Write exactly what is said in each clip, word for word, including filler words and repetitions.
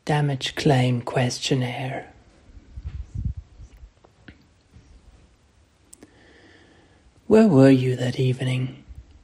Damage Claim Questionnaire. Where were you that evening?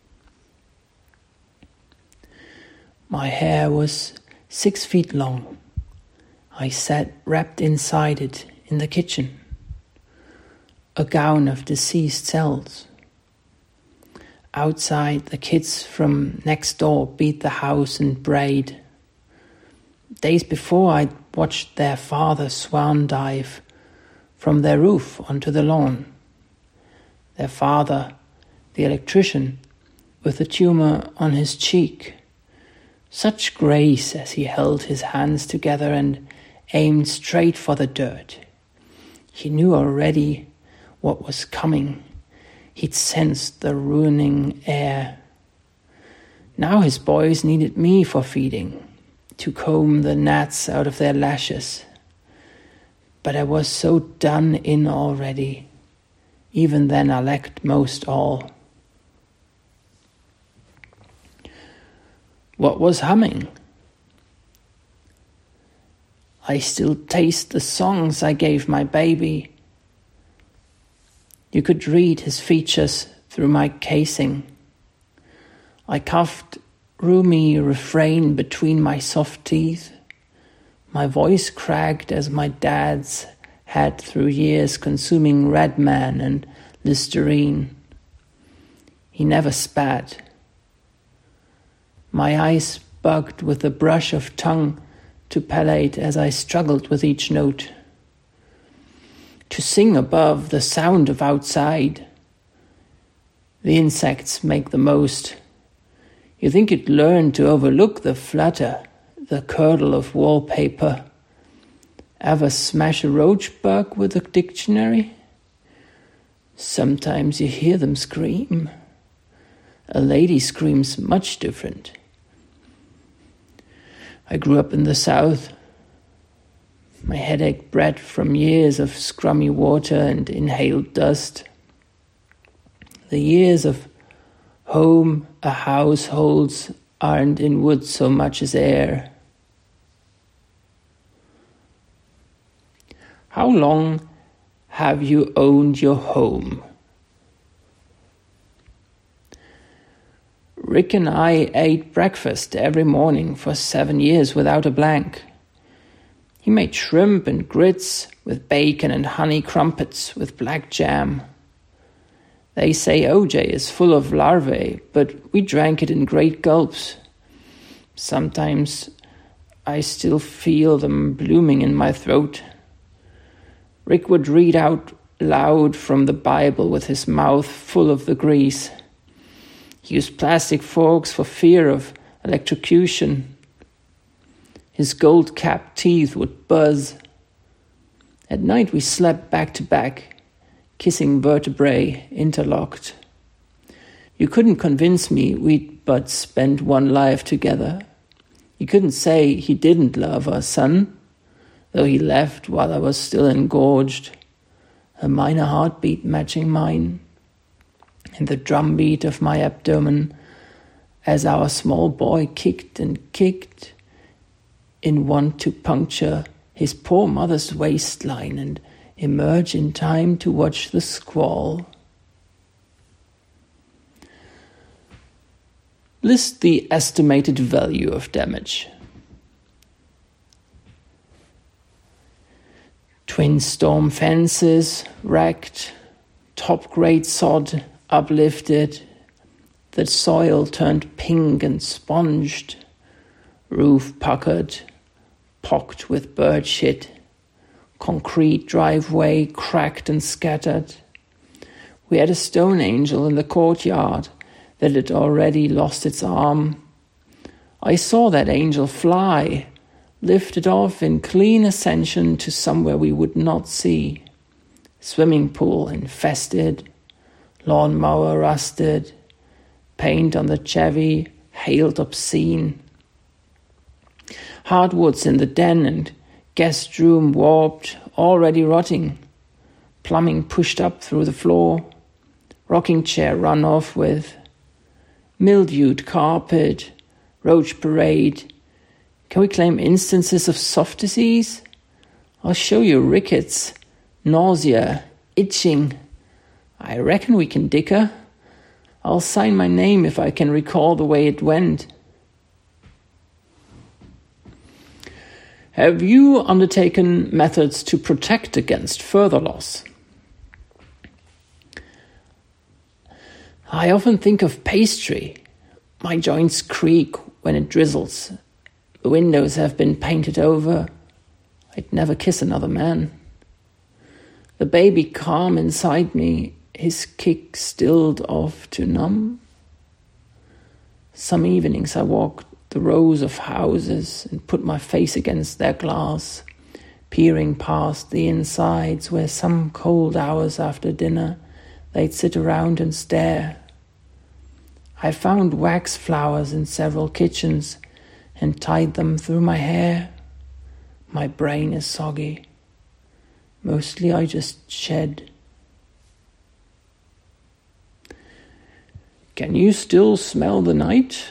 My hair was six feet long. I sat wrapped inside it in the kitchen, a gown of deceased cells. Outside, the kids from next door beat the house and brayed. Days before, I'd watched their father swan dive from their roof onto the lawn. Their father, the electrician, with a tumor on his cheek. Such grace as he held his hands together and aimed straight for the dirt. He knew already what was coming. He'd sensed the ruining air. Now his boys needed me for feeding, to comb the gnats out of their lashes. But I was so done in already. Even then I lacked most all. What was humming? I still taste the songs I gave my baby. You could read his features through my casing. I coughed roomy refrain between my soft teeth. My voice cracked as my dad's had through years consuming Redman and Listerine. He never spat. My eyes bugged with a brush of tongue to palate as I struggled with each note. To sing above the sound of outside. The insects make the most. You think you'd learn to overlook the flutter, the curdle of wallpaper. Ever smash a roach bug with a dictionary? Sometimes you hear them scream. A lady screams much different. I grew up in the South. My headache bred from years of scrummy water and inhaled dust. The years of home a households aren't in wood so much as air. How long have you owned your home? Rick and I ate breakfast every morning for seven years without a blank. He made shrimp and grits with bacon and honey crumpets with black jam. They say O J is full of larvae, but we drank it in great gulps. Sometimes I still feel them blooming in my throat. Rick would read out loud from the Bible with his mouth full of the grease. He used plastic forks for fear of electrocution. His gold-capped teeth would buzz. At night we slept back to back, kissing vertebrae interlocked. You couldn't convince me we'd but spent one life together. You couldn't say he didn't love our son, though he left while I was still engorged, a minor heartbeat matching mine, and the drumbeat of my abdomen as our small boy kicked and kicked in want to puncture his poor mother's waistline and emerge in time to watch the squall. List the estimated value of damage. Twin storm fences wrecked, top-grade sod uplifted, the soil turned pink and sponged, roof puckered, pocked with bird shit, concrete driveway cracked and scattered. We had a stone angel in the courtyard that had already lost its arm. I saw that angel fly, lifted off in clean ascension to somewhere we would not see. Swimming pool infested, lawnmower rusted, paint on the Chevy hailed obscene. Hardwoods in the den and guest room warped, already rotting. Plumbing pushed up through the floor. Rocking chair run off with. Mildewed carpet, roach parade, Can we claim instances of soft disease? I'll show you rickets, nausea, itching. I reckon we can dicker. I'll sign my name if I can recall the way it went. Have you undertaken methods to protect against further loss? I often think of pastry. My joints creak when it drizzles. The windows have been painted over. I'd never kiss another man. The baby calm inside me, his kick stilled off to numb. Some evenings I walk the rows of houses and put my face against their glass, peering past the insides where some cold hours after dinner they'd sit around and stare. I found wax flowers in several kitchens and tied them through my hair. My brain is soggy. Mostly I just shed. Can you still smell the night?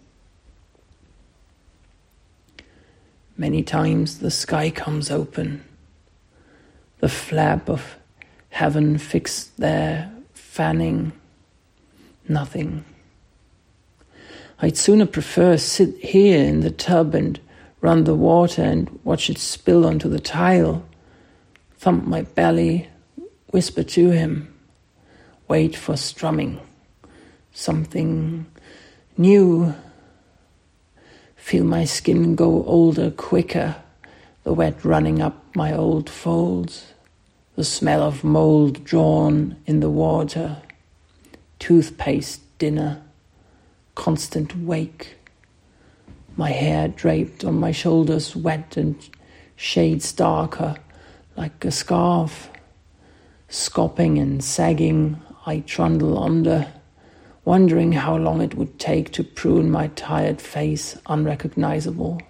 Many times the sky comes open. The flap of heaven fixed there, fanning. Nothing. I'd sooner prefer sit here in the tub and run the water and watch it spill onto the tile, thump my belly, whisper to him, wait for strumming, something new, feel my skin go older quicker, the wet running up my old folds, the smell of mold drawn in the water, toothpaste dinner, constant wake, my hair draped on my shoulders, wet and shades darker, like a scarf. Scopping and sagging, I trundle under, wondering how long it would take to prune my tired face unrecognizable.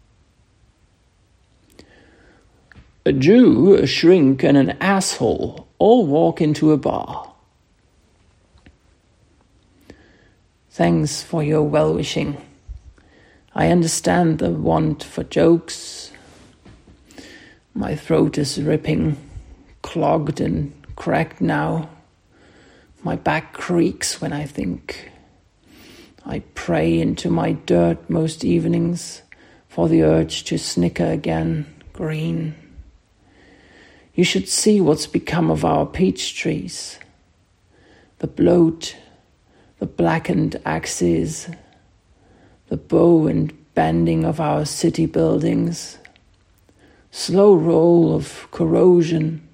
A Jew, a shrink, and an asshole all walk into a bar. Thanks for your well-wishing. I understand the want for jokes. My throat is ripping, clogged and cracked now. My back creaks when I think. I pray into my dirt most evenings for the urge to snicker again, green. You should see what's become of our peach trees. The bloat, the blackened axes, the bow and bending of our city buildings, slow roll of corrosion.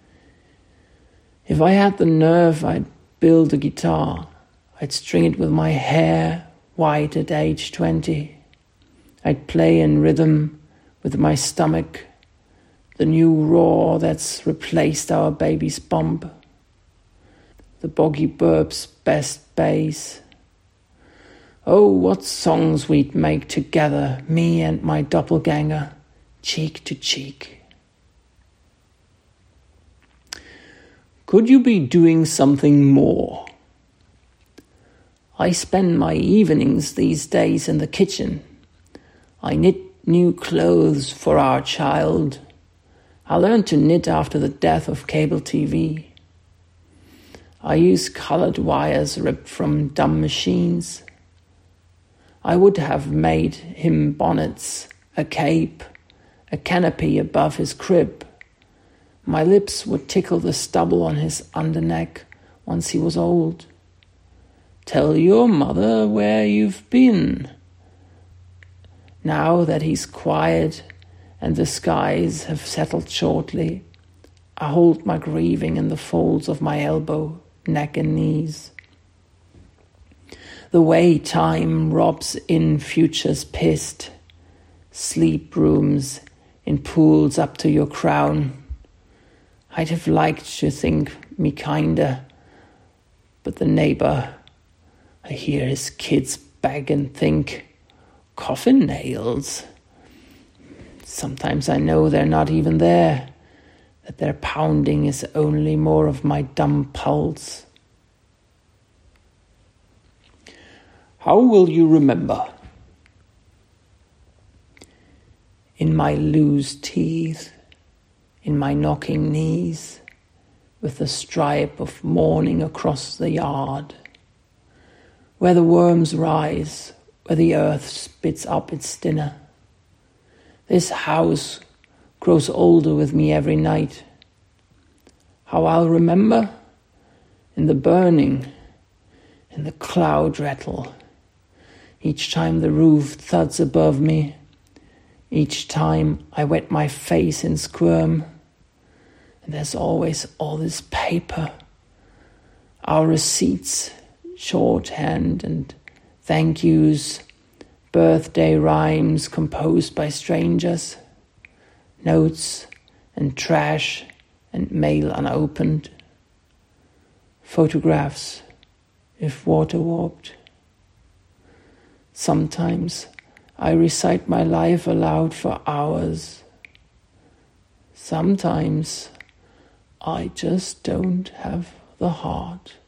If I had the nerve, I'd build a guitar. I'd string it with my hair white at age twenty. I'd play in rhythm with my stomach, the new roar that's replaced our baby's bump, the Boggy Burb's best bass. Oh, what songs we'd make together, me and my doppelganger, cheek to cheek. Could you be doing something more? I spend my evenings these days in the kitchen. I knit new clothes for our child. I learned to knit after the death of cable T V. I use colored wires ripped from dumb machines. I would have made him bonnets, a cape, a canopy above his crib. My lips would tickle the stubble on his underneck once he was old. Tell your mother where you've been. Now that he's quiet and the skies have settled shortly, I hold my grieving in the folds of my elbow, neck and knees. The way time robs in futures pissed, sleep rooms in pools up to your crown. I'd have liked to think me kinder, but the neighbor, I hear his kids beg and think, coffin nails. Sometimes I know they're not even there, that their pounding is only more of my dumb pulse. How will you remember? in my loose teeth, in my knocking knees, with the stripe of morning across the yard, where the worms rise, where the earth spits up its dinner. This house grows older with me every night. How I'll remember? In the burning, in the cloud rattle, each time the roof thuds above me, each time I wet my face and squirm. And there's always all this paper, our receipts, shorthand and thank yous, birthday rhymes composed by strangers, notes and trash and mail unopened, photographs, if water-warped. Sometimes I recite my life aloud for hours. Sometimes I just don't have the heart.